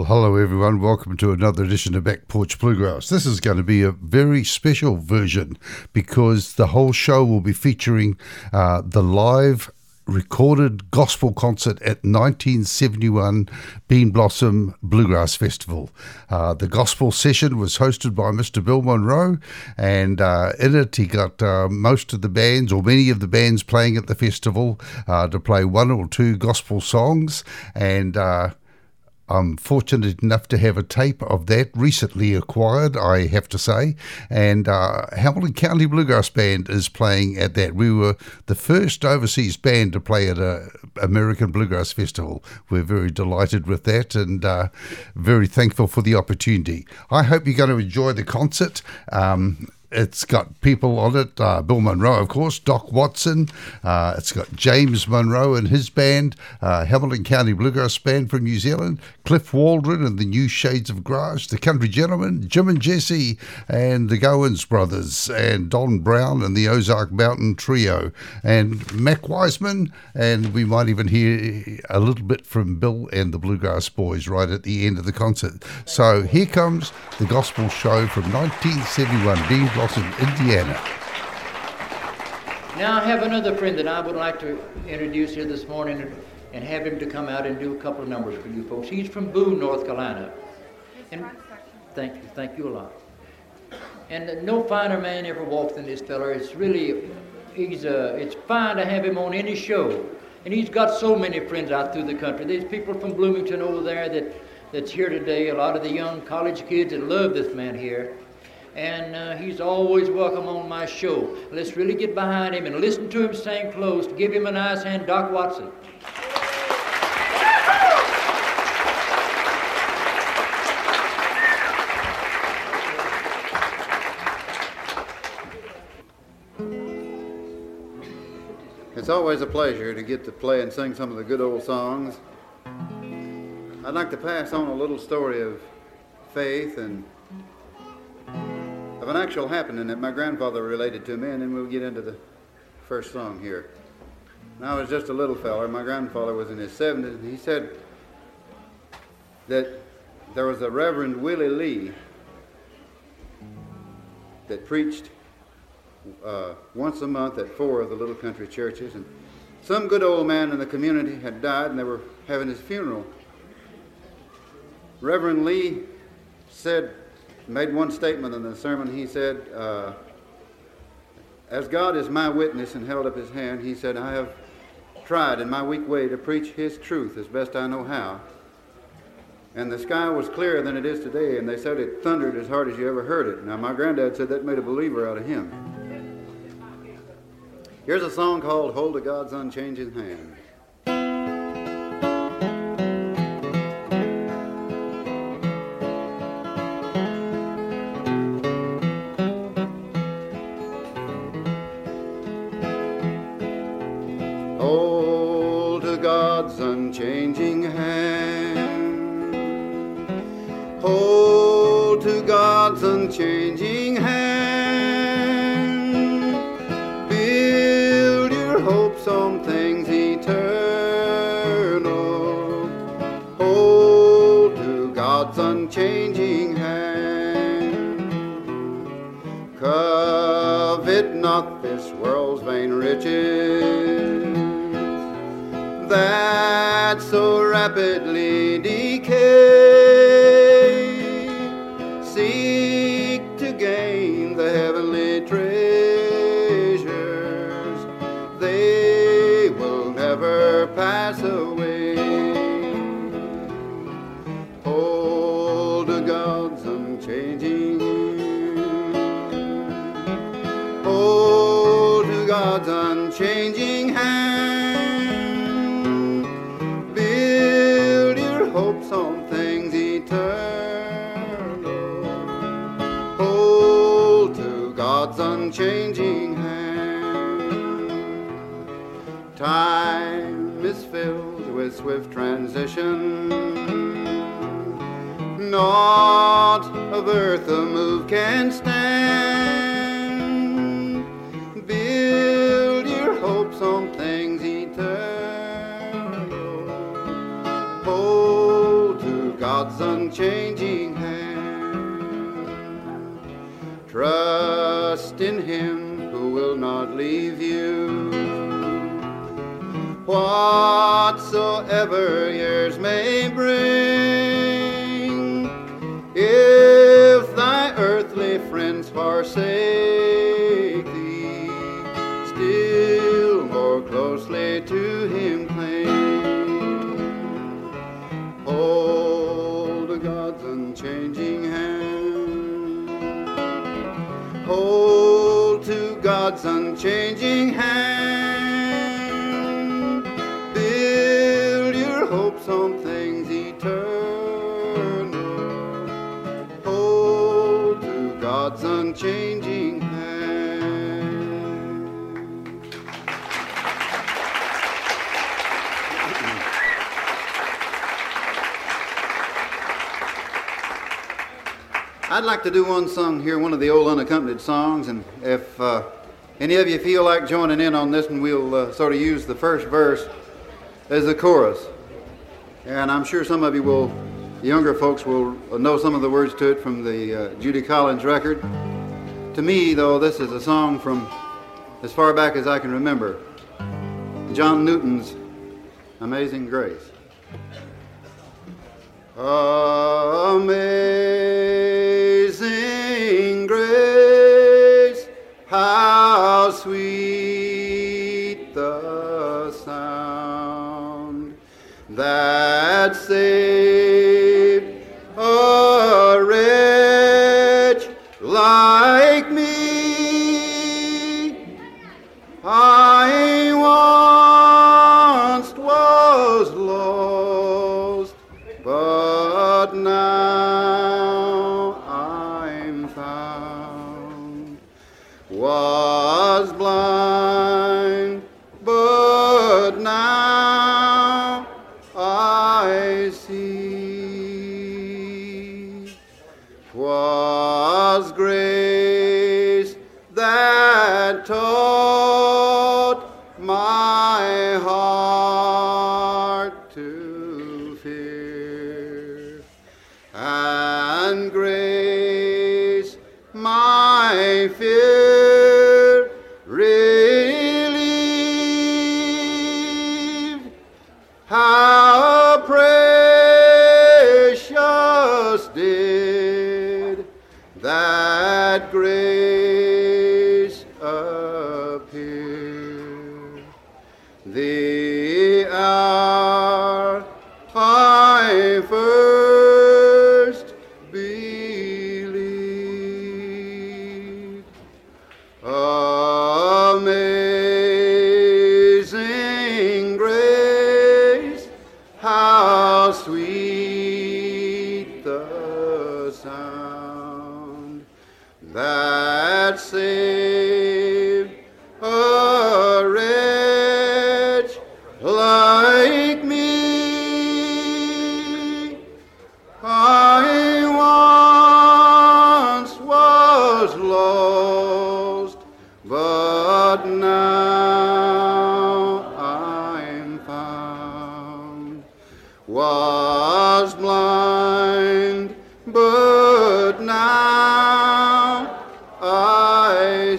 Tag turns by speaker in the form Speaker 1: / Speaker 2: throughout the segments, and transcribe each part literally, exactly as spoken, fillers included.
Speaker 1: Well, hello everyone. Welcome to another edition of Back Porch Bluegrass. This is going to be a very special version because the whole show will be featuring uh, the live recorded gospel concert at nineteen seventy-one Bean Blossom Bluegrass Festival. Uh, the gospel session was hosted by Mister Bill Monroe, and uh, in it he got uh, most of the bands, or many of the bands playing at the festival, uh, to play one or two gospel songs, and uh, I'm fortunate enough to have a tape of that recently acquired, I have to say, and uh, Hamilton County Bluegrass Band is playing at that. We were the first overseas band to play at a American Bluegrass Festival. We're very delighted with that and uh, very thankful for the opportunity. I hope you're going to enjoy the concert. Um, It's got people on it, uh, Bill Monroe, of course, Doc Watson. Uh, it's got James Monroe and his band, uh, Hamilton County Bluegrass Band from New Zealand, Cliff Waldron and the New Shades of Grass, the Country Gentlemen, Jim and Jesse, and the Goins Brothers, and Don Brown and the Ozark Mountain Trio, and Mac Wiseman, and we might even hear a little bit from Bill and the Bluegrass Boys right at the end of the concert. So here comes the gospel show from nineteen seventy-one, Bean Blossom, Indiana.
Speaker 2: Now I have another friend that I would like to introduce here this morning and, and have him to come out and do a couple of numbers for you folks. He's from Boone, North Carolina. And thank you, thank you a lot. And no finer man ever walked than this fella. It's really, he's uh, it's fine to have him on any show. And he's got so many friends out through the country. There's people from Bloomington over there that, that's here today, a lot of the young college kids that love this man here. And uh, he's always welcome on my show. Let's really get behind him and listen to him sing close. Give him a nice hand, Doc Watson.
Speaker 3: It's always a pleasure to get to play and sing some of the good old songs. I'd like to pass on a little story of faith and of an actual happening that my grandfather related to me, and then we'll get into the first song here. When I was just a little fella, my grandfather was in his seventies, and he said that there was a Reverend Willie Lee that preached uh, once a month at four of the little country churches, and some good old man in the community had died, and they were having his funeral. Reverend Lee said, made one statement in the sermon. He said, uh, as God is my witness, and held up his hand, he said, I have tried in my weak way to preach his truth as best I know how. And the sky was clearer than it is today, and they said it thundered as hard as you ever heard it. Now, my granddad said that made a believer out of him. Here's a song called Hold to God's Unchanging Hand. Unchanging hand, hold to God's unchanging hand, build your hopes on things eternal, hold to God's unchanging hand, covet not this world's vain riches that so rapidly decay. Seek to gain the heavenly treasures, they will never pass away. Hold to God's unchanging hand, hold to God's unchanging hand, on things eternal, hold to God's unchanging hand. Time is filled with swift transition, naught of earth a move can stand, build your hopes on things eternal, hold God's not leave you. Whatsoever years may bring, if thy earthly friends forsake thee, still more closely to him cling. Hold God's unchanging hand. Hold to God's unchanging hand. Build your hopes on things eternal. Hold to God's unchanging hand. I'd like to do one song here, one of the old unaccompanied songs, and if uh, any of you feel like joining in on this one, we'll uh, sort of use the first verse as the chorus. And I'm sure some of you will, the younger folks will know some of the words to it from the uh, Judy Collins record. To me, though, this is a song from as far back as I can remember, John Newton's Amazing Grace. Amazing grace, how sweet the sound that saved a wretch like me. I once was lost, but now I'm found. Was blind, but now I see. 'Twas grace that taught my heart to fear, and grace my fear relieved. How precious did that grace appear, the hour I first believed. Amazing grace, how sweet the sound that saved a wretch like me. I once was lost, but now I'm found. Was blind, but now I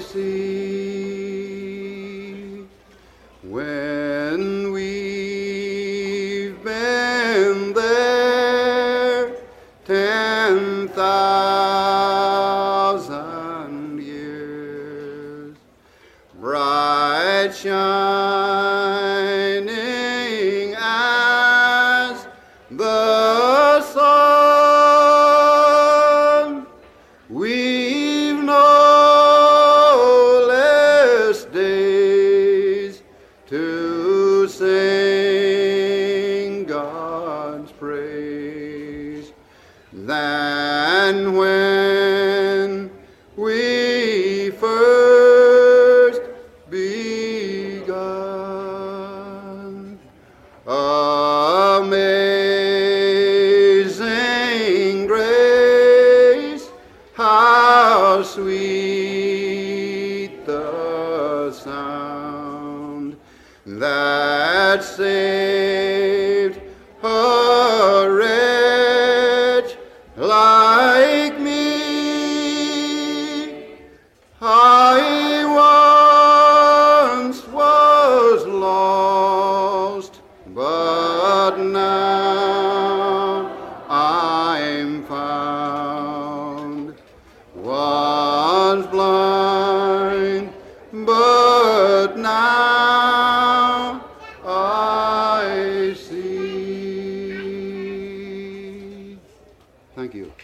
Speaker 3: see. When we've been there ten thousand years, bright shining as the sun, we've no less days to sing God's praise than when we first begun. Amazing grace, how sweet the sound that saved a wretch like me. I but now I see. Thank you.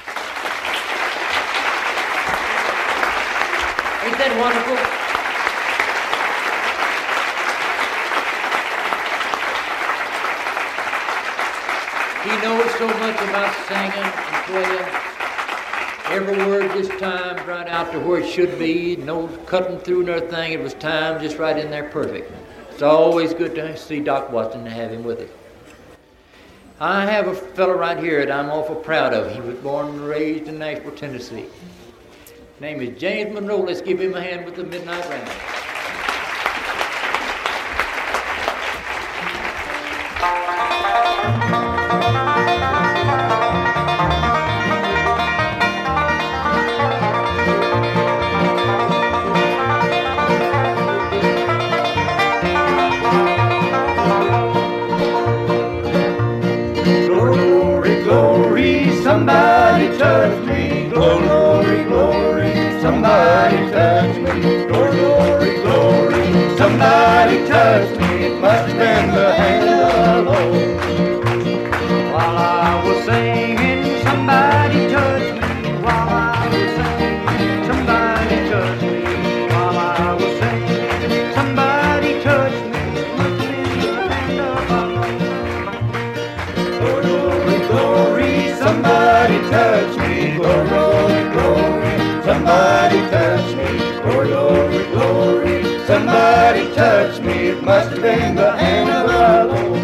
Speaker 2: Ain't that wonderful? He knows so much about singing and playing. Every word just timed right out to where it should be. No cutting through and everything. It was timed just right in there perfect. It's always good to see Doc Watson and have him with us. I have a fellow right here that I'm awful proud of. He was born and raised in Nashville, Tennessee. His name is James Monroe. Let's give him a hand with the Midnight Round.
Speaker 4: Somebody touch me, glory, glory. Somebody touch me, glory, glory. Somebody touch me, it must have been the hand of the Lord. While I was singing, somebody touched me. While I was singing, somebody touched me. While I was singing, somebody touched me, it must have been the hand of the Lord. Glory, glory. Somebody touch me, glory, glory. Somebody touch me, glory, glory. Somebody touch me, it must have been the hand of the Lord.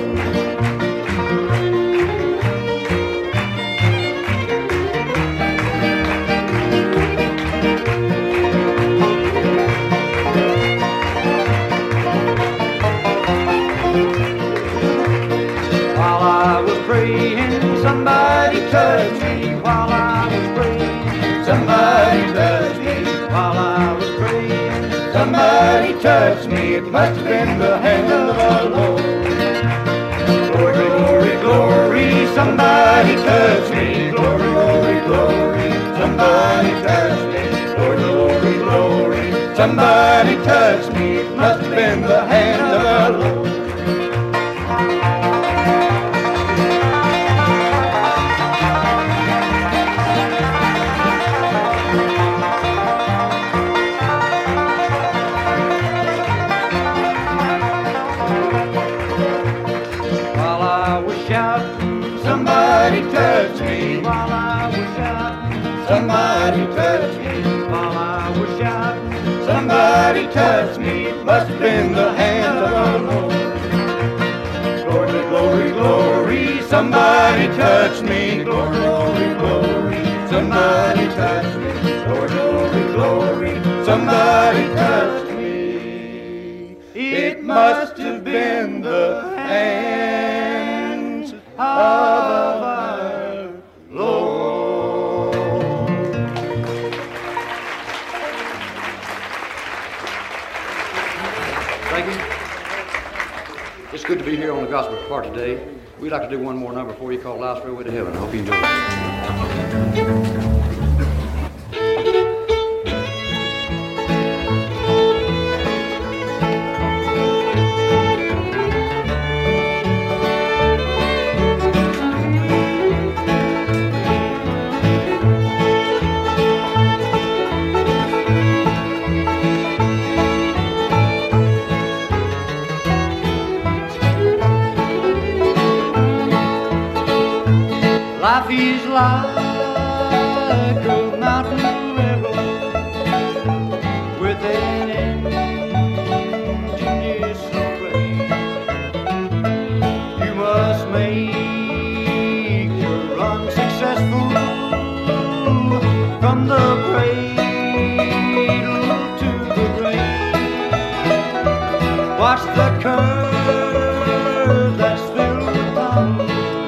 Speaker 4: While I was praying, somebody touched me. While I was praying, somebody touched me. While I was praying, somebody touched me. It must have been the hand of the Lord. Glory, glory, glory. Somebody touched me. Glory, glory, glory. Somebody touched me. Glory, glory, glory. Somebody touched me. It must have been the hand of the Lord. Somebody touched me while I was shouting. Somebody touched me while I was shouting. Somebody touched me. It must have been the hand of the Lord. Glory, glory, glory. Somebody touched me. Glory, glory, glory. Somebody touched me. Glory, glory, glory. Somebody touched me. It must have been the hands of our Lord.
Speaker 2: Thank you. It's good to be here on the gospel part today. We'd like to do one more number before you call Life's Railway to Heaven. I hope you enjoy it.
Speaker 4: Life is like a mountain river with an engine just so great. You must make your run successful from the cradle to the grave. Watch the curve that's filled with power.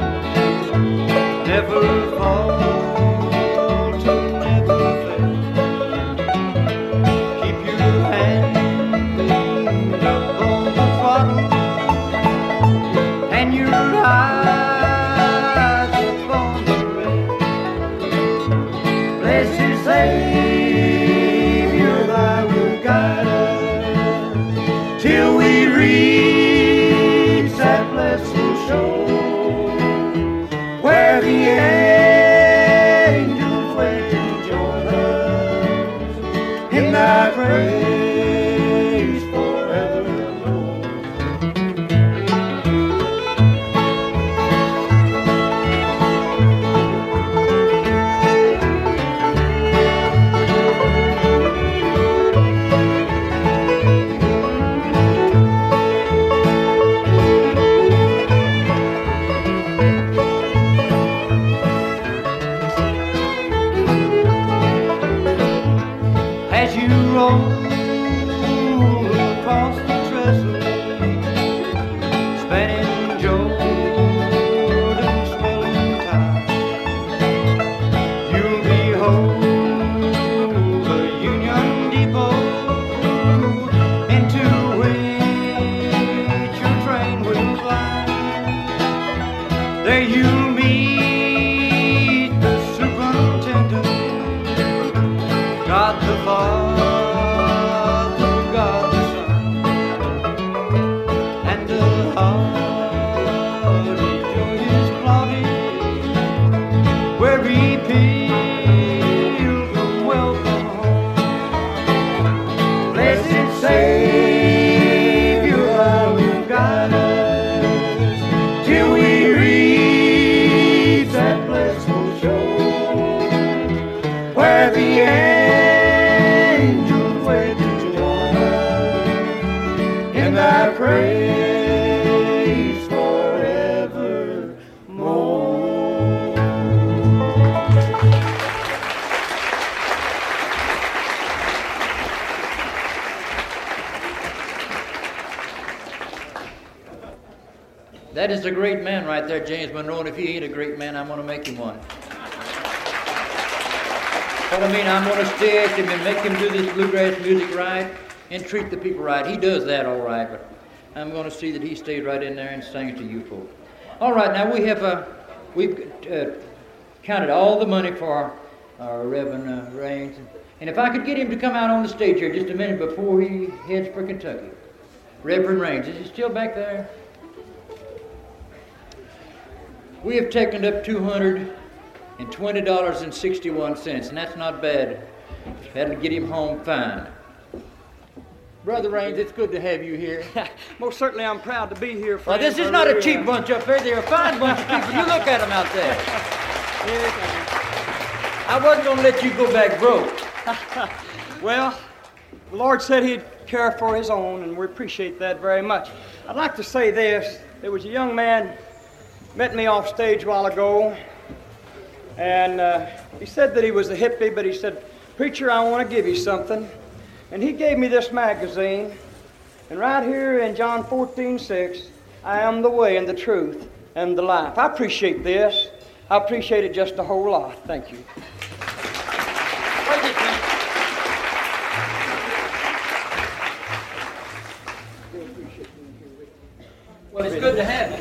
Speaker 4: Never fall to never fail. Keep your hand up on the throttle and your eyes upon the rail. Blessed Savior, thy will guide us reach that blessed shore where the angels wait to join us in thy praise forevermore. As you roll across the trestle, spanning Jordan's swelling tide, you'll behold the Union Depot into which your train will fly. There you'll meet the superintendent, God the Father, God the Son, and the hearty joyous plodding, weary pilgrim welcome home. Blessed Savior, thou wilt guide us till we reach that blessed shore where the angels wait to join us in thy praise forevermore.
Speaker 2: That is a great man right there, James Monroe, and if he ain't a great man, I'm going to make him one. But I mean, I'm going to stay at him and make him do this bluegrass music right and treat the people right. He does that all right, but I'm going to see that he stays right in there and sings to you folks. All right, now we have uh, we've uh, counted all the money for our, our Reverend uh, Raines, and if I could get him to come out on the stage here just a minute before he heads for Kentucky. Reverend Raines, is he still back there? We have taken up two hundred and twenty dollars and sixty-one cents, and that's not bad. That'll get him home fine. Brother Raines, it's good to have you here.
Speaker 5: Most certainly, I'm proud to be here.
Speaker 2: Well, this is not a cheap bunch up there. They're a fine bunch of people. You look at them out there. I wasn't going to let you go back broke.
Speaker 5: Well, the Lord said He'd care for His own, and we appreciate that very much. I'd like to say this. There was a young man met me off stage a while ago, and uh, he said that he was a hippie, but he said, "Preacher, I want to give you something." And he gave me this magazine, and right here in John fourteen six, I am the way and the truth and the life. I appreciate this. I appreciate it just a whole lot. Thank you.
Speaker 2: Well, it's good to have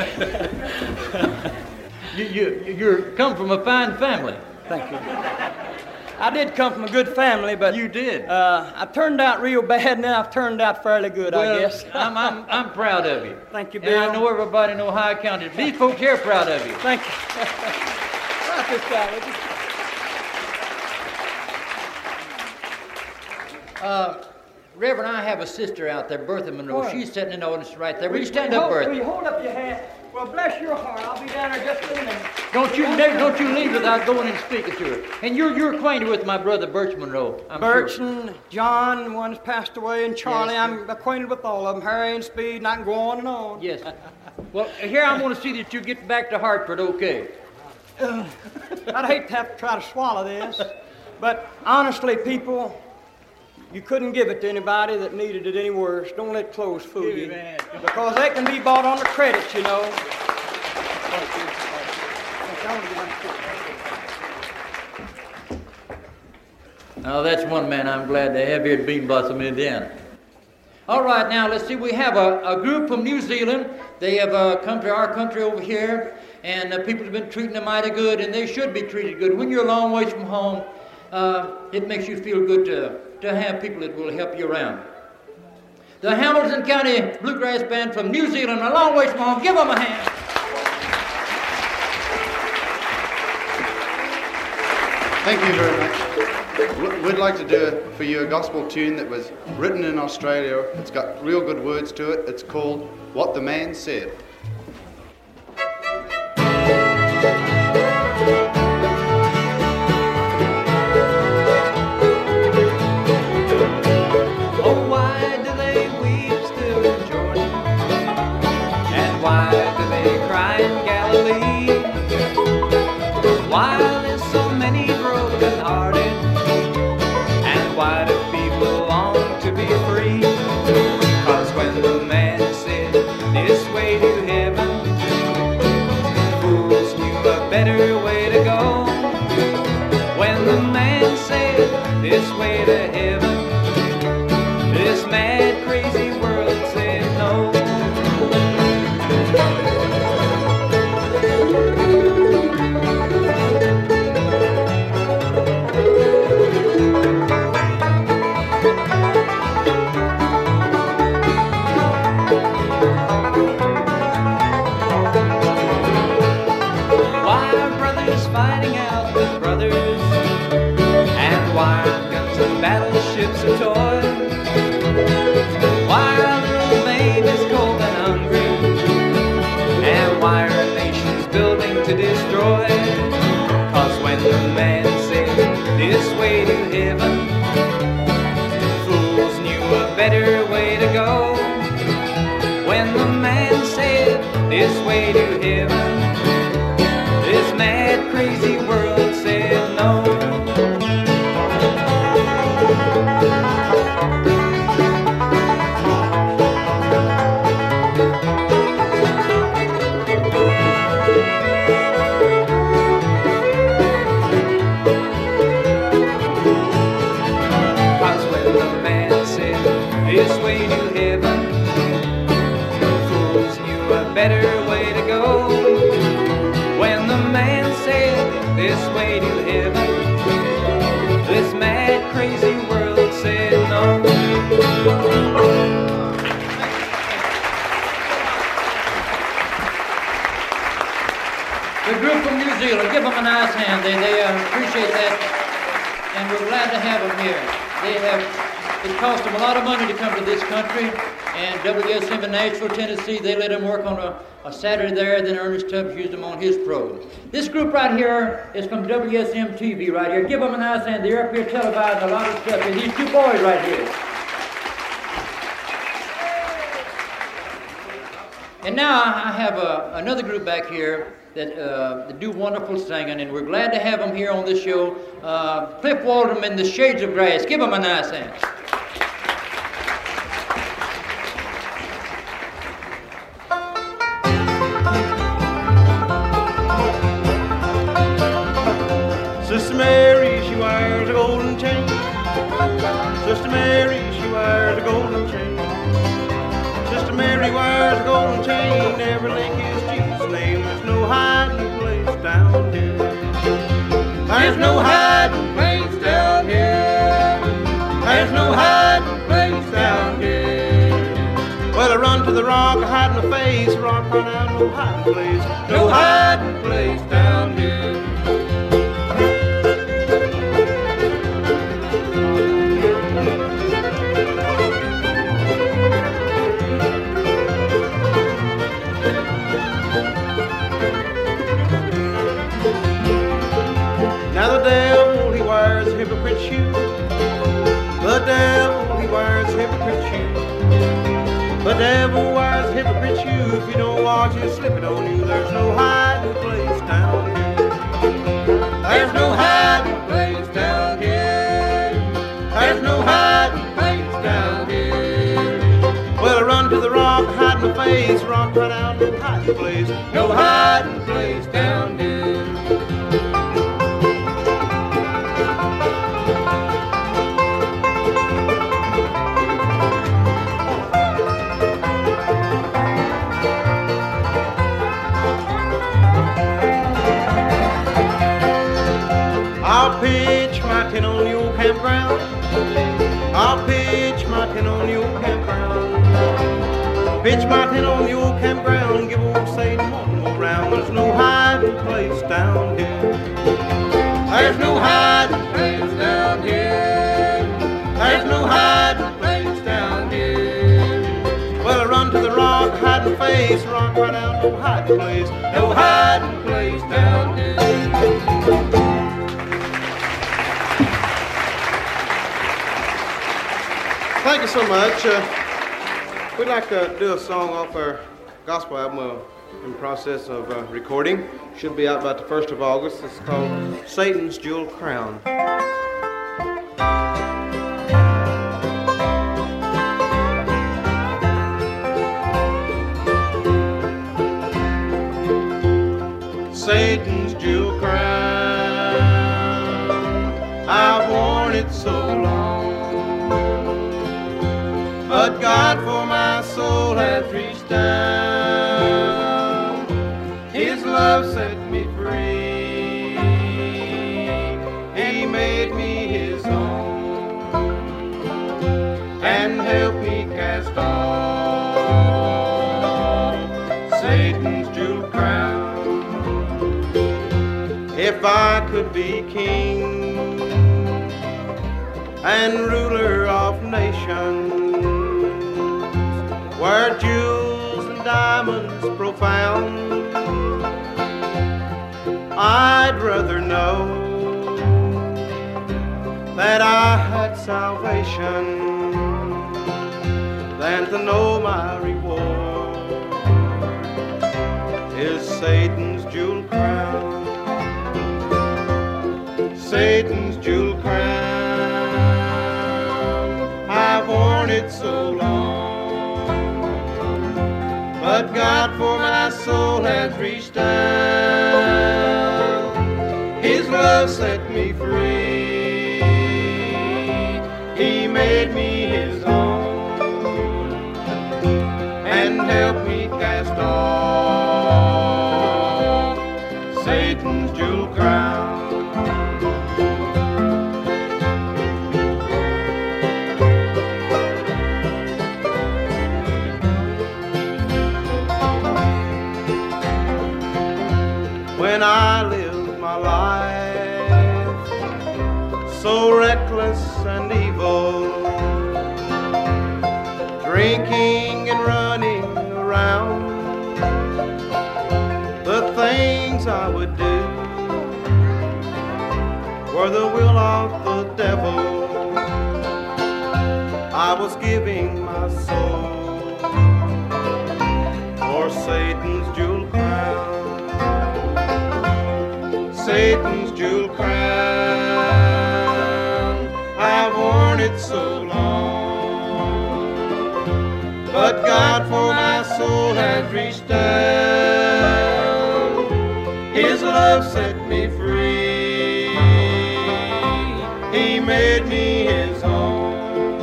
Speaker 2: you. you, you you're come from a fine family.
Speaker 5: Thank you. I did come from a good family, but
Speaker 2: You did.
Speaker 5: Uh, I turned out real bad, and then I've turned out fairly good,
Speaker 2: Well,
Speaker 5: I guess.
Speaker 2: I'm, I'm, I'm proud of you.
Speaker 5: Thank you,
Speaker 2: And I
Speaker 5: Bill.
Speaker 2: know everybody in Ohio County. These folks here are proud of you.
Speaker 5: Thank you. Right this guy, would you?
Speaker 2: Uh, Reverend, I have a sister out there, Bertha Monroe.
Speaker 5: What?
Speaker 2: She's sitting in the audience right there. Will you stand
Speaker 5: Will
Speaker 2: up,
Speaker 5: hold- Will
Speaker 2: Bertha?
Speaker 5: you hold up your hand? Well, bless your heart. I'll be down there just in a minute.
Speaker 2: Don't you never, don't you leave without going and speaking to her. And you're you're acquainted with my brother Birch Monroe. I'm
Speaker 5: Birch
Speaker 2: sure.
Speaker 5: and John, one's passed away, and Charlie.
Speaker 2: Yes,
Speaker 5: I'm acquainted with all of them. Harry and Speed, and I can go on and on.
Speaker 2: Yes. Well, here I'm going to see that you get back to Hartford, okay?
Speaker 5: I'd hate to have to try to swallow this, but honestly, people, you couldn't give it to anybody that needed it any worse. Don't let clothes fool you,
Speaker 2: Amen.
Speaker 5: because they can be bought on the credit, you know.
Speaker 2: Now that's one man I'm glad to have here at Bean Blossom, Indiana. All right, now let's see. We have a, a group from New Zealand. They have uh, come to our country over here, and uh, people have been treating them mighty good, and they should be treated good. When you're a long ways from home, uh, it makes you feel good to, to have people that will help you around. the Hamilton County Bluegrass Band from New Zealand, a long ways from home. Give them a hand.
Speaker 6: Thank you very much. We'd like to do for you a gospel tune that was written in Australia. It's got real good words to it. It's called What the Man Said.
Speaker 7: Oh, why do they weep still in Jordan? And why do they cry in Galilee? Why there's so many broken hearted? And why do people long to be free? 'Cause when the man said this way to heaven, fools knew a better way to go. When the man said this way to heaven, this mad crazy world said no. Fighting out with brothers, and why are guns and battleships a toy? Why are little babies cold and hungry? And why are nations building to destroy? 'Cause when the man said this way to heaven, fools knew a better way to go. When the man said this way to heaven, this mad, crazy world said no. Cause when the man said this way to heaven, fools knew a better way to go. When the man said this way to heaven, this mad crazy world said no.
Speaker 2: The group from New Zealand, give them a nice hand. They, they uh, appreciate that, and we're glad to have them here. They have, it cost them a lot of money to come to this country, and W S M in Nashville, Tennessee, they let them work on a, a Saturday there, then Ernest Tubbs used them on his program. This group right here is from W S M T V right here. Give them a nice hand. They're up here televising a lot of stuff. And these two boys right here. And now I have uh, another group back here that, uh, that do wonderful singing, and we're glad to have them here on this show. Uh, Cliff Waldham and the Shades of Grass. Give them a nice hand.
Speaker 4: Sister Mary, she wears a golden chain. Sister Mary, she wears a golden chain. Sister Mary wears a golden chain. Every link is Jesus' name. There's no hiding place down here. There's no hiding place down here. There's no hiding place down here. Well, I run to the rock, I hide my face. Rock run out, no hiding place. No hiding place down here. Now the devil, he wears a hypocrite shoe. The devil, he wears a hypocrite shoe. The devil wears a hypocrite shoe. If you don't watch it, slip it on you. There's no hiding place down here. There's no hiding place down here. There's no hiding place down here. Well, I run to the rock, hide my face. Rock right out, no hiding place. No hiding place down here. I'll pitch my tent on your campground. I'll pitch my tent on your campground.
Speaker 8: Pitch my tent on the old campground, give old Satan one more round. There's no hiding place down here. There's no hiding place down here. There's no hiding place down here. Well, I run to the rock, hiding face, rock right out, no hiding place, no hiding place down here. Thank you so much. Uh, we'd like to do a song off our gospel album. We're in the process of uh, recording. Should be out about the first of August. It's called Satan's Jewel Crown. Satan's jewel crown, I've worn it so long, but God for my soul has reached down. His love set me free. He made me His own and helped me cast off Satan's jewel crown. If I could be king and ruler of nations, where jewels and diamonds profound, I'd rather know that I had salvation than to know my reward is Satan's jewel crown. Satan's jewel crown, I've worn it so long, but God for my soul has reached down. His love set me free. He made me His own and helped me cast off Satan's jewel crown. When I lived my life so reckless and evil, drinking and running around, the things I would do were the will of the devil. I was giving my soul for Satan's jewel crown. Satan's jewel crown, I've worn it so long, but God for my soul has reached down. His love set me free. He made me His own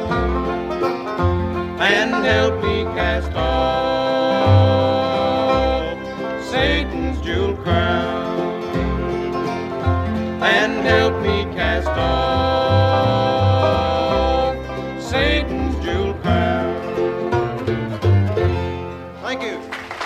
Speaker 8: and helped me cast off Satan's jewel crown. And help me cast off Satan's jewel crown. Thank you.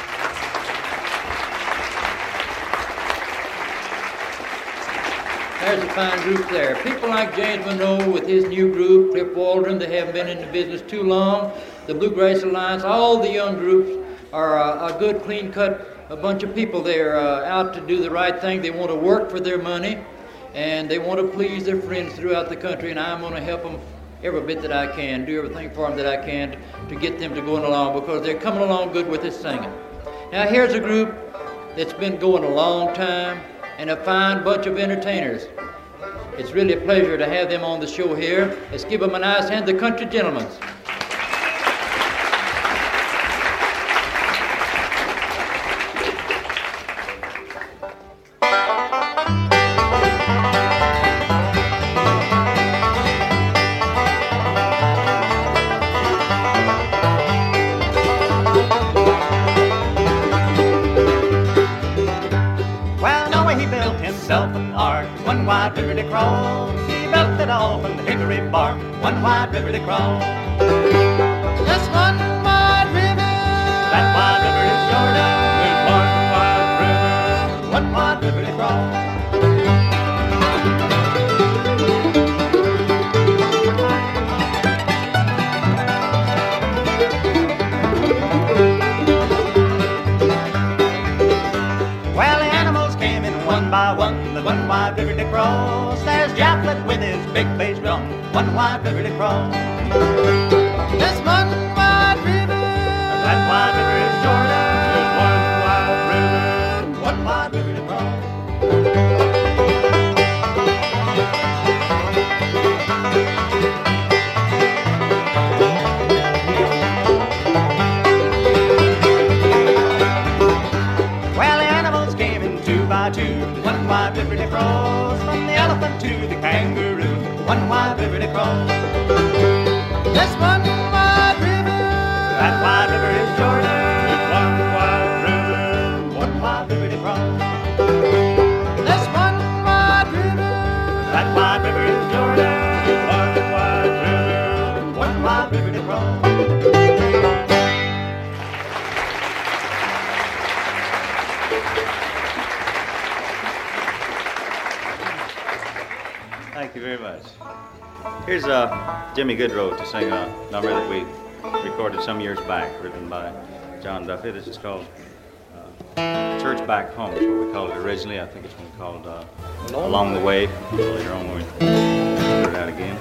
Speaker 2: There's a fine group there. People like James Monroe with his new group, Cliff Waldron, they haven't been in the business too long. The Bluegrass Alliance, all the young groups are a, a good, clean-cut a bunch of people. They're uh, out to do the right thing. They want to work for their money, and they want to please their friends throughout the country, and I'm going to help them every bit that I can, do everything for them that I can to get them to going along, because they're coming along good with this singing. Now here's a group that's been going a long time, and a fine bunch of entertainers. It's really a pleasure to have them on the show here. Let's give them a nice hand, the Country Gentlemen.
Speaker 9: One wide river to crawl, he built it all from the hickory bark. One wide river to crawl.
Speaker 10: Just one wide river
Speaker 9: wide river to cross. There's Joplin with his big bass drum, one wide river to cross. This one wide river, that wide river is Jordan. There's one wide river, one wide river to cross. Well, the animals came in two by two, one wide river to cross. From the elephant to the kangaroo, one wide river to cross. This one wide river, that wide river is Jordan. It's one wide river, one wide river to cross. This one wide river, that wide river is Jordan. It's one wide river, one wide river to cross.
Speaker 10: Thank you very much. Here's uh, Jimmy Goodrow to sing a number that we recorded some years back, written by John Duffy. This is called uh, Church Back Home, is what we called it originally. I think it's been called uh, Along the Way. Later on when we put it out again.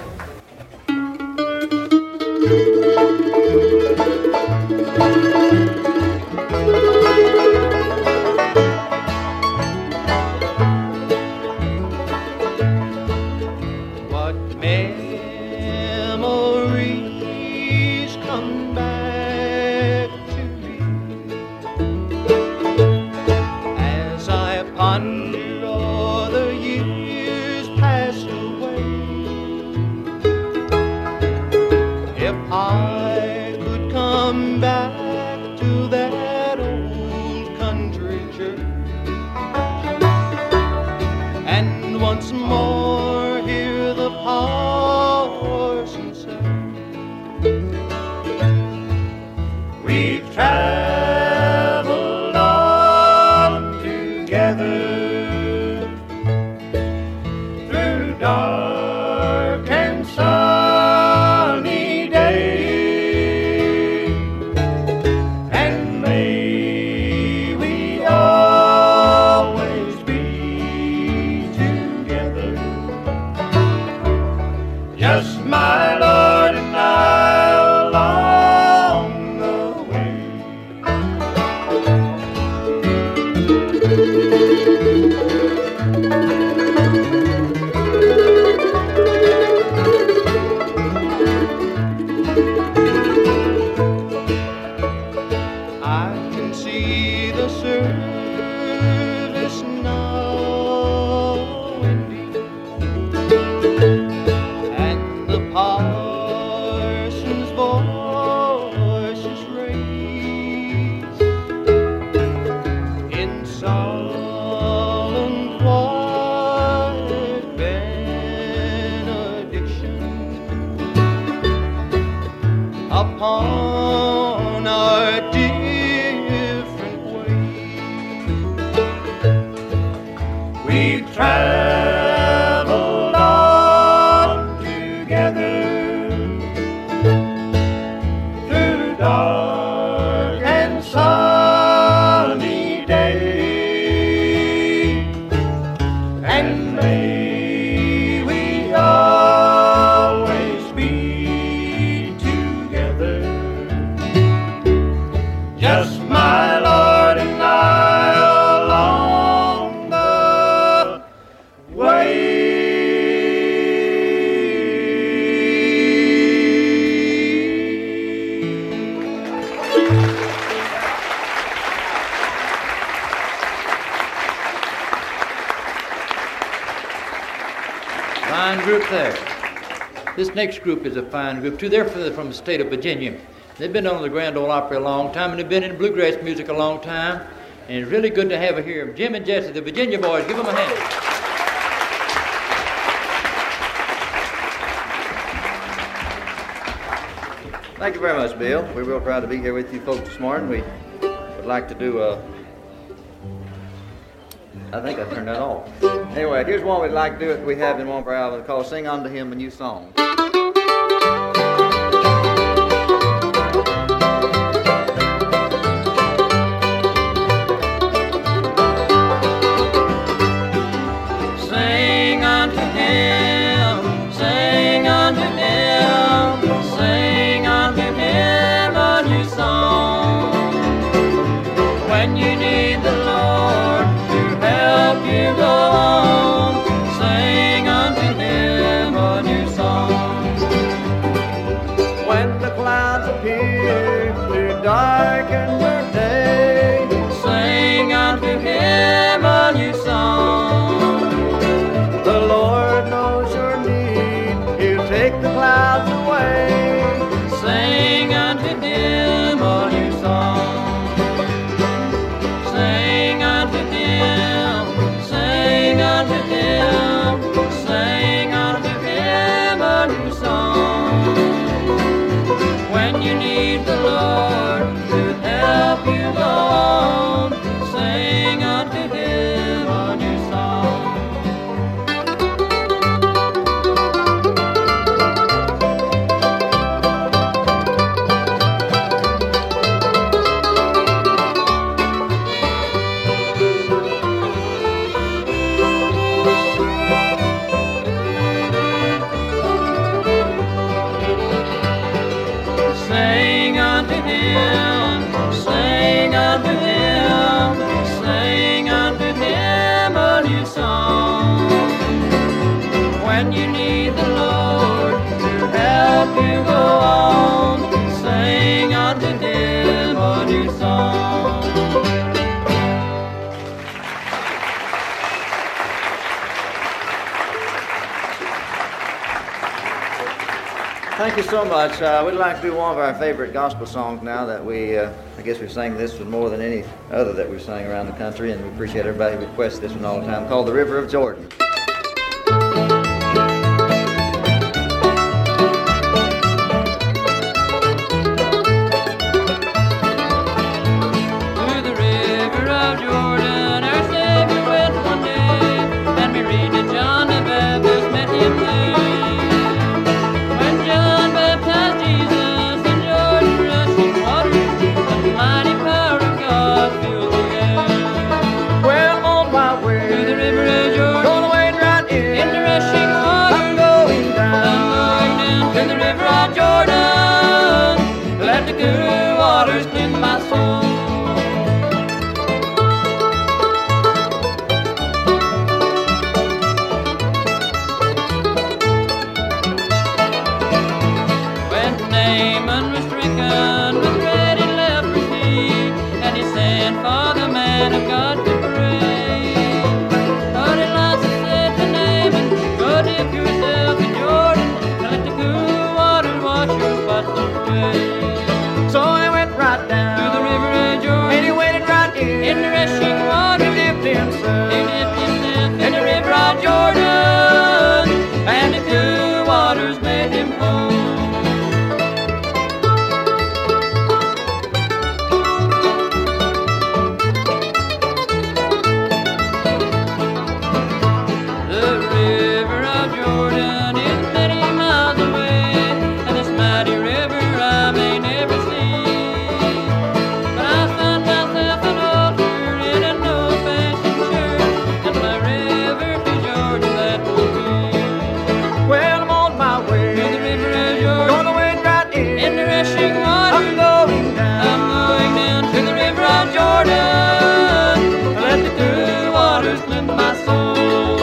Speaker 2: This next group is a fine group, too. They're from the state of Virginia. They've been on the Grand Ole Opry a long time, and they've been in bluegrass music a long time. And it's really good to have it here. Jim and Jesse, the Virginia boys, give them a hand.
Speaker 11: Thank you very much, Bill. We're real proud to be here with you folks this morning. We would like to do a... I think I turned that off. Anyway, here's one we'd like to do that we have in one of our albums called Sing Unto Him a New Song.
Speaker 7: Sing
Speaker 9: darken your day.
Speaker 7: Sing unto him a new song.
Speaker 9: The Lord knows your need, he'll take the clouds away.
Speaker 7: Sing unto him a new song. Sing unto him, sing unto him, sing unto him a new song. When you need the Lord to help you go on, sing unto him a new song. Sing unto him, sing unto him, sing unto him a new song. When you need the Lord to help you go on, sing unto him a new song.
Speaker 11: Thank you so much. Uh, we'd like to do one of our favorite gospel songs now that we, uh, I guess we've sang this one more than any other that we've sang around the country, and we appreciate everybody who requests this one all the time, called The River of Jordan.
Speaker 7: To the river of Jordan, our Savior went one day, and we read that John the Baptist met him there. When John baptized Jesus in Jordan rushing water, the mighty power of God filled the air.
Speaker 9: Well, on my way
Speaker 7: To the river of Jordan,
Speaker 9: gonna wade right in,
Speaker 7: in the rushing water,
Speaker 9: I'm going down.
Speaker 7: I'm going down to the river of Jordan. Let the good waters cleanse my soul. When Naaman was stricken with dread and leprosy, and he sent for the man of God to pray. But Elisha said to Naaman, go dip yourself in Jordan, and let the cool water wash your spots away.
Speaker 9: So I went right down
Speaker 7: To the river of Jordan,
Speaker 9: and he waded right in,
Speaker 7: in the rushing water,
Speaker 9: he dipped himself
Speaker 7: he dipped himself in the river of Jordan, and the cool waters made him whole. The river of Jordan is many miles away, and this mighty river I may never see. But I found myself an altar in an old-fashioned church, and my river to Jordan that will be.
Speaker 9: Well, I'm on my way
Speaker 7: To the river of Jordan,
Speaker 9: gonna wade right in,
Speaker 7: in the rushing water,
Speaker 9: I'm going down.
Speaker 7: I'm going down to the river of Jordan. Let the cool waters cleanse my soul.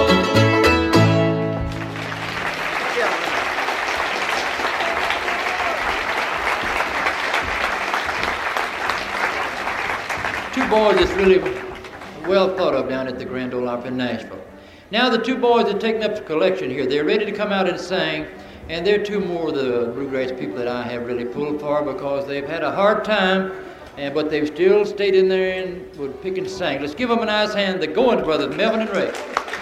Speaker 2: Two boys that's really well thought of down at the Grand Ole Opry in Nashville. Now the two boys that taken up the collection here, they're ready to come out and sing, and they're two more of the bluegrass people that I have really pulled for because they've had a hard time, and but they've still stayed in there and would pick and sing. Let's give them a nice hand, the Goins brothers, Melvin and Ray.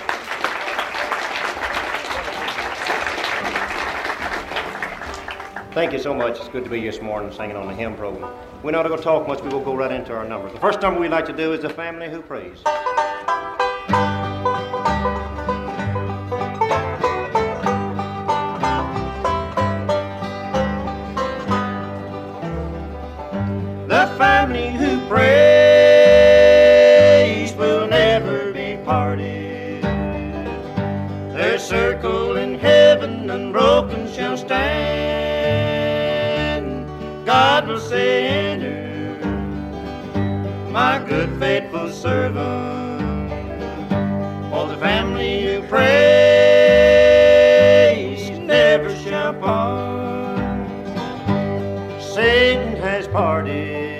Speaker 12: Thank you so much. It's good to be here this morning singing on the hymn program. We're not going to talk much. We will go right into our numbers. The first number we'd like to do is The Family Who Prays.
Speaker 8: The family who prays will never be parted. Their circle in heaven unbroken shall stand. God will say, enter, my good faithful servant. For the family who prays never shall part. Satan has parted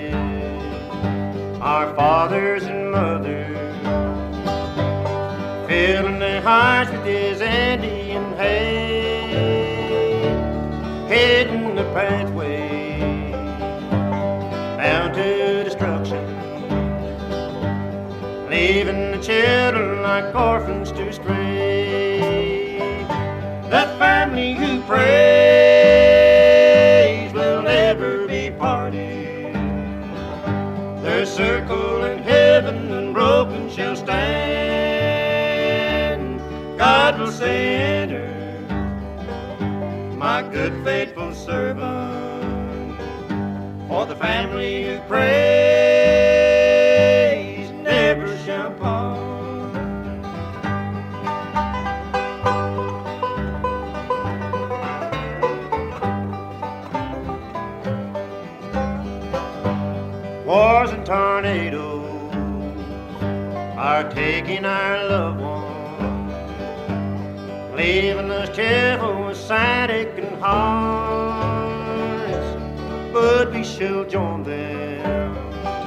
Speaker 12: pathway down to destruction, leaving the children like orphans to stray. That family who prays will never be parted. Their circle in heaven unbroken shall stand. God will say, enter, my good faithful servant. For the family who prays never shall part. Wars and tornadoes are taking our loved ones, leaving us cheerful with sad aching hearts. But we shall join them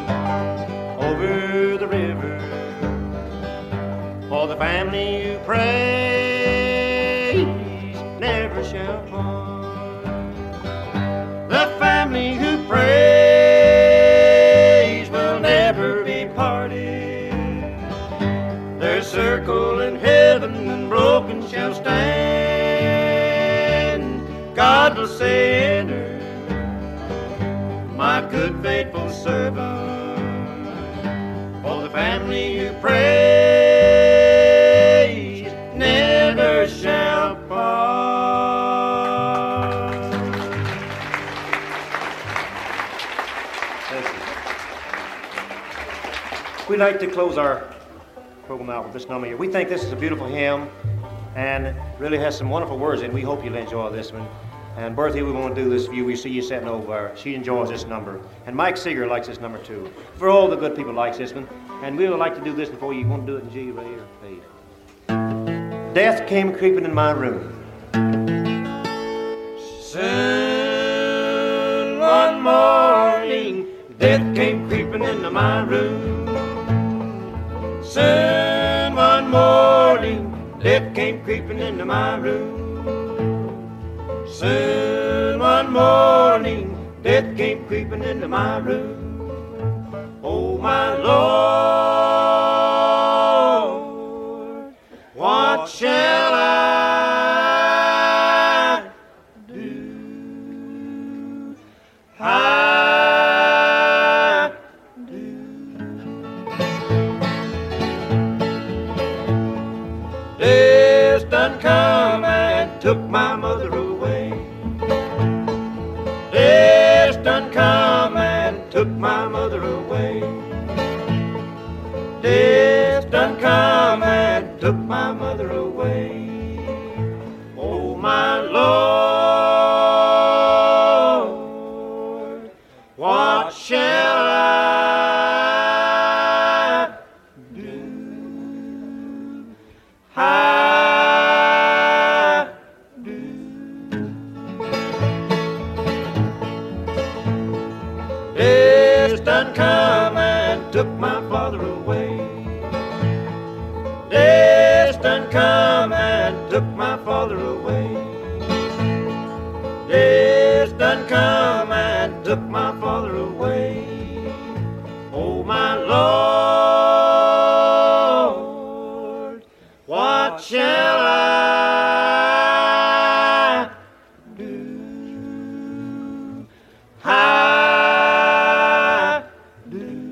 Speaker 12: over the river, for the family who prays never shall part. The family who prays will never be parted. Their circle in heaven unbroken shall stand. God will say, enter, my good faithful servant. For the family who prays never shall part. Thank you. We'd like to close our program out with this number here. We think this is a beautiful hymn and it really has some wonderful words in it. We hope you'll enjoy this one. And Bertha, we want to do this for you. We see you sitting over. She enjoys this number. And Mike Seeger likes this number too. For all the good people likes this one. And we would like to do this before you want to do it in G, Ray, or Fade. Death came creeping in my room. Soon one morning, death came creeping into my room. Soon one morning, death came creeping into my room. Soon one morning, death came creeping into my room. Oh, my Lord, what shall I do? I do. Death done come and took my mother away. Death done come and took my mother away. Death done come and took my mother away. Oh, my Lord, what shall I do? I do. Death done come and took my father away. Death done come and took my father away. Death done come and took my father away. Oh, my Lord, what shall I do? I do.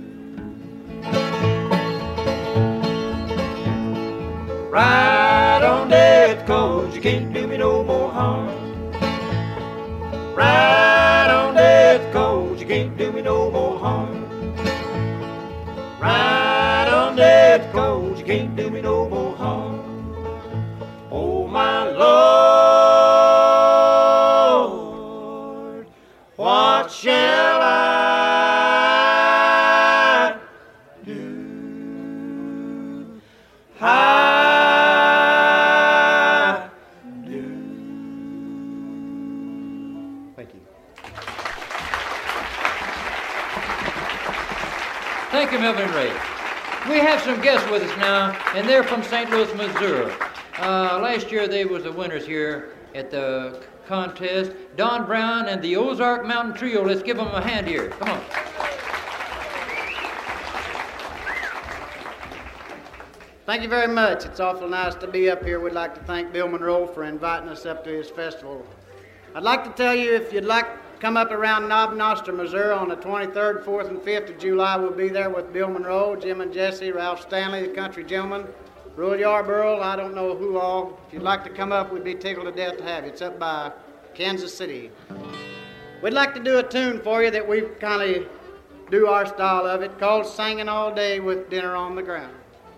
Speaker 12: Right on death, 'cause you can't do me no more harm. Right on death, 'cause you can't do me no more harm. Right on death, 'cause you can't do me no more harm. Oh, my Lord, what shall I do? I do. Thank you.
Speaker 2: Thank you, Melvin Ray. We have some guests with us now, and they're from Saint Louis, Missouri. Uh, last year they was the winners here at the contest. Don Brown and the Ozark Mountain Trio. Let's give them a hand here. Come on.
Speaker 13: Thank you very much. It's awful nice to be up here. We'd like to thank Bill Monroe for inviting us up to his festival. I'd like to tell you, if you'd like to come up around Knob Noster, Missouri on the twenty-third, fourth, and fifth of July, we'll be there with Bill Monroe, Jim and Jesse, Ralph Stanley, the Country Gentlemen, Roy Yarborough, I don't know who all. If you'd like to come up, we'd be tickled to death to have you. It's up by Kansas City. We'd like to do a tune for you that we kind of do our style of it, called Singing All Day with Dinner on the Ground.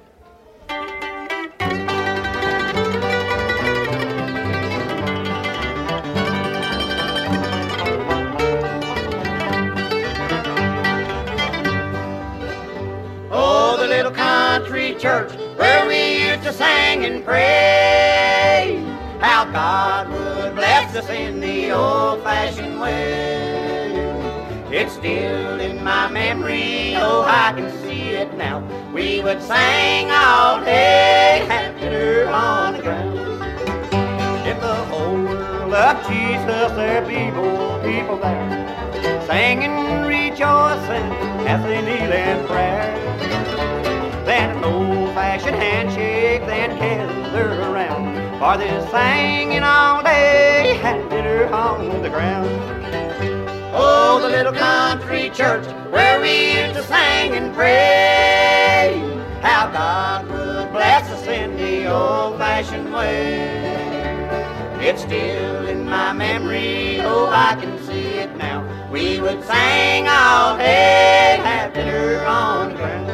Speaker 9: Oh, the little country church where we used to sing and pray, how God would bless us in the old-fashioned way. It's still in my memory, oh, I can see it now. We would sing all day, have dinner on the ground. In the whole world of Jesus, there be more people there, singing, rejoicing as they kneel in prayer. Then an old-fashioned handshake, then gather around for this singing all day and dinner on the ground. Oh, the little country church where we used to sing and pray, how God would bless us in the old-fashioned way. It's still in my memory, oh, I can see it now. We would sing all day, have dinner on the ground.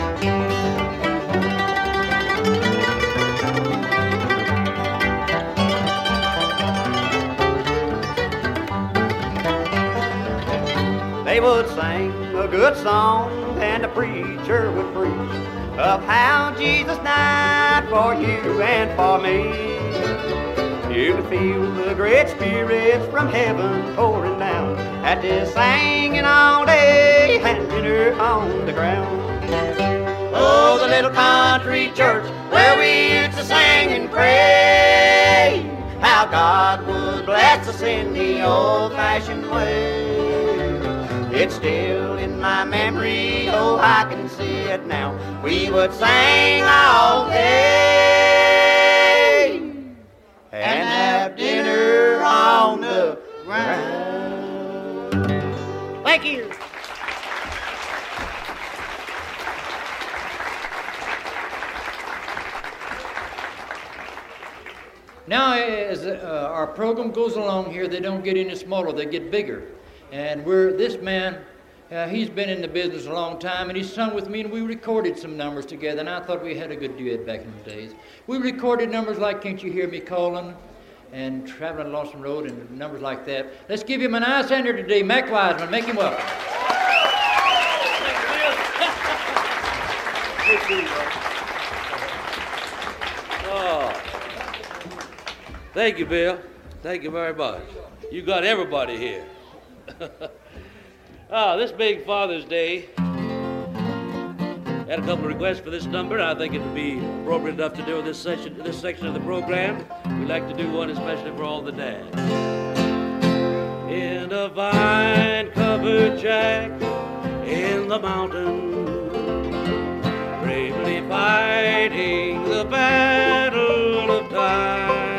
Speaker 9: They would sing a good song and the preacher would preach of how Jesus died for you and for me. You could feel the great spirits from heaven pouring down at this singing all day and dinner on the ground. Oh, the little country church where we used to sing and pray, how God would bless us in the old-fashioned way. It's still in my memory, oh, I can see it now. We would sing all day and have dinner on the ground. Thank you.
Speaker 2: Now, as uh, our program goes along here, they don't get any smaller, they get bigger. And we're, this man, uh, he's been in the business a long time, and he's sung with me, and we recorded some numbers together, and I thought we had a good duet back in the days. We recorded numbers like Can't You Hear Me Calling, and Traveling Along Lonesome Road, and numbers like that. Let's give him a nice hander today, Mac Wiseman. Make him welcome.
Speaker 14: Oh, thank you, Bill. Thank you very much. You got everybody here. Ah, this being Father's Day, had a couple of requests for this number. I think it would be appropriate enough to do in this section, this section of the program. We'd like to do one especially for all the dads. In a vine-covered shack in the mountains, bravely fighting the battle of time,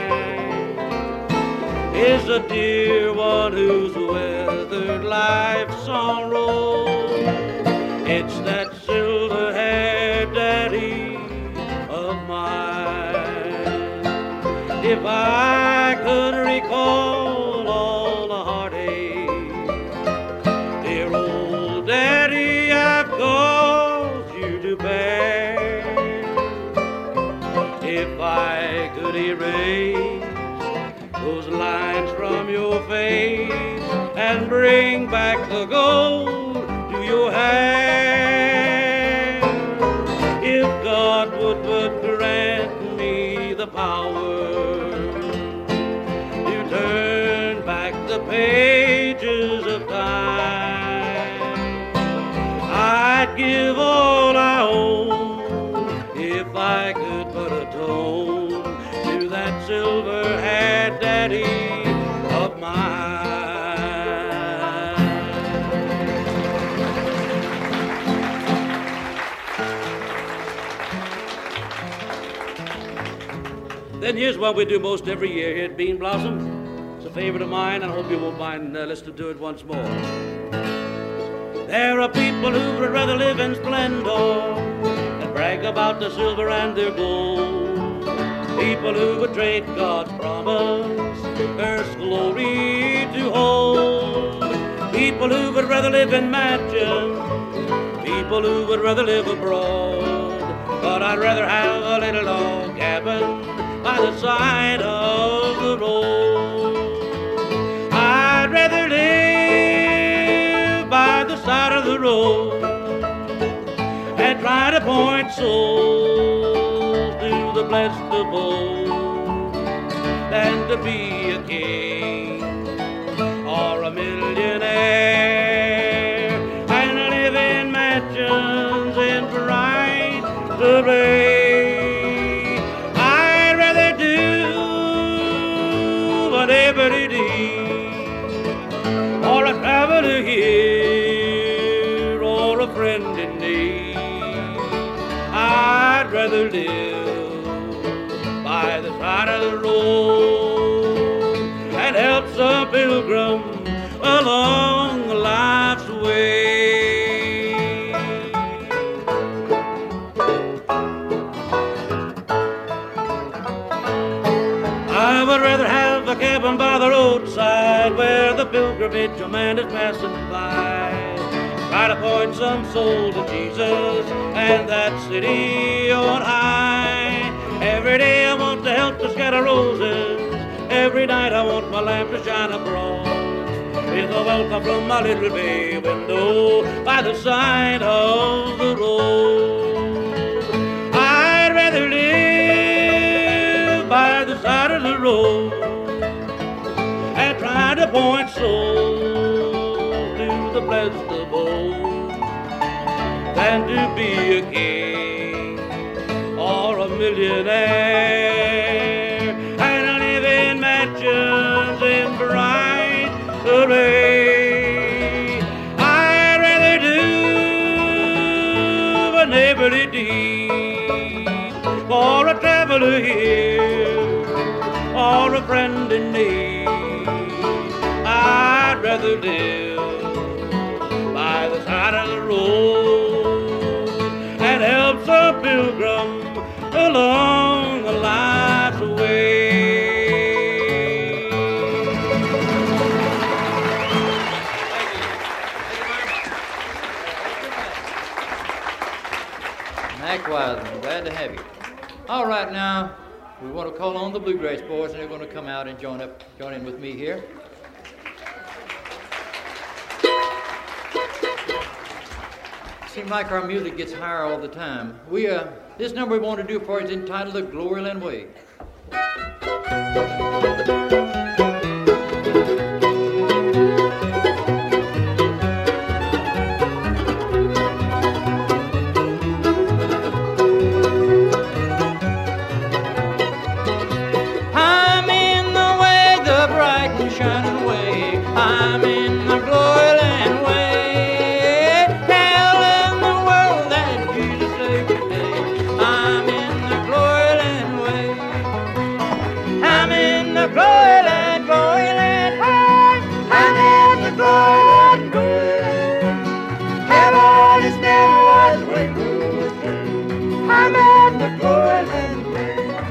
Speaker 14: is a dear one who's weathered life's sorrow. It's that silver-haired daddy of mine. If I could recall all the heartache, dear old daddy, I've caused you to bear. If I could erase those lines from your face and bring back the gold to your hair, if God would but grant me the power to turn back the pages of time, I'd give all I own if I could but atone to that silver-haired daddy Then here's what we do most every year here at Bean Blossom. It's a favorite of mine, and I hope you won't mind uh, listening to it once more. There are people who would rather live in splendor than brag about their silver and their gold. People who would trade God's promise, earth's glory to hold. People who would rather live in mansions, people who would rather live abroad. But I'd rather have a little log cabin by the side of the road. I'd rather live by the side of the road and try to point souls to the blessed abode than to be a king or a millionaire and live in mansions in bright array. I'd rather do whatever it is, or a traveler here, or a friend in need. I'd rather live by the side of the road and help some pilgrim along life's way. I would rather have a cabin by the roadside where the pilgrimage man is passing by. Try to point some soul to Jesus and that city on high. Every day I want to help to scatter roses. Every night I want my lamp to shine abroad. With a welcome from my little bay window by the side of the road. I'd rather live by the side of the road and try to point souls to the blessed abode than to be a king or a millionaire and live in mansions in bright array. I'd rather do a neighborly deed for a traveler here or a friend in need. I'd rather live by the side of the road and help some pilgrim along life's way.
Speaker 2: Likewise, I'm glad to have you. All right, now we want to call on the Bluegrass Boys, and they're going to come out and join up, join in with me here. Seems like our music gets higher all the time. We uh, this number we want to do for you is entitled "The Gloryland Way."
Speaker 7: I'm in the way, the bright and shining way. I'm in the gloryland way. Hell in the world that Jesus saved today. I'm in the gloryland way. I'm in the gloryland, gloryland way. I'm in the gloryland, gloryland. Heaven is never as we move through. I'm in the gloryland way.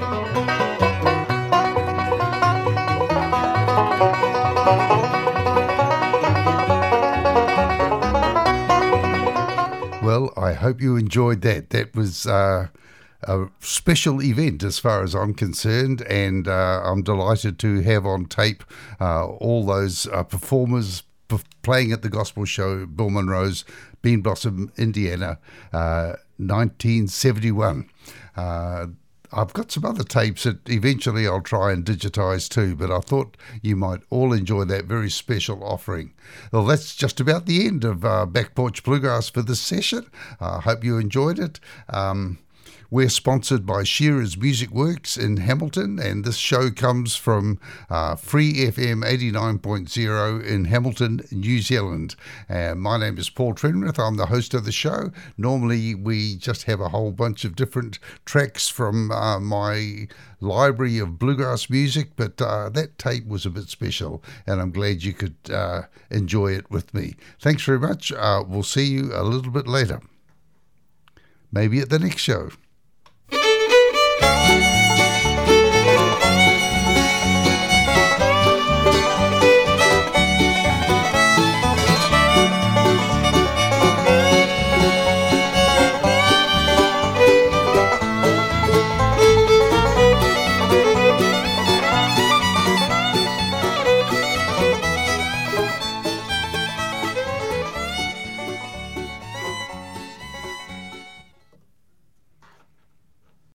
Speaker 1: Well, I hope you enjoyed that. That was uh, a special event as far as I'm concerned, and uh, I'm delighted to have on tape uh, all those uh, performers p- playing at the gospel show, Bill Monroe's Bean Blossom, Indiana, uh, nineteen seventy-one. Uh, I've got some other tapes that eventually I'll try and digitise too, but I thought you might all enjoy that very special offering. Well, that's just about the end of uh, Back Porch Bluegrass for this session. I uh, hope you enjoyed it. Um, We're sponsored by Shearer's Music Works in Hamilton, and this show comes from uh, Free F M eighty-nine point zero in Hamilton, New Zealand. Uh, my name is Paul Trenwith. I'm the host of the show. Normally, we just have a whole bunch of different tracks from uh, my library of bluegrass music, but uh, that tape was a bit special, and I'm glad you could uh, enjoy it with me. Thanks very much. Uh, we'll see you a little bit later. Maybe at the next show.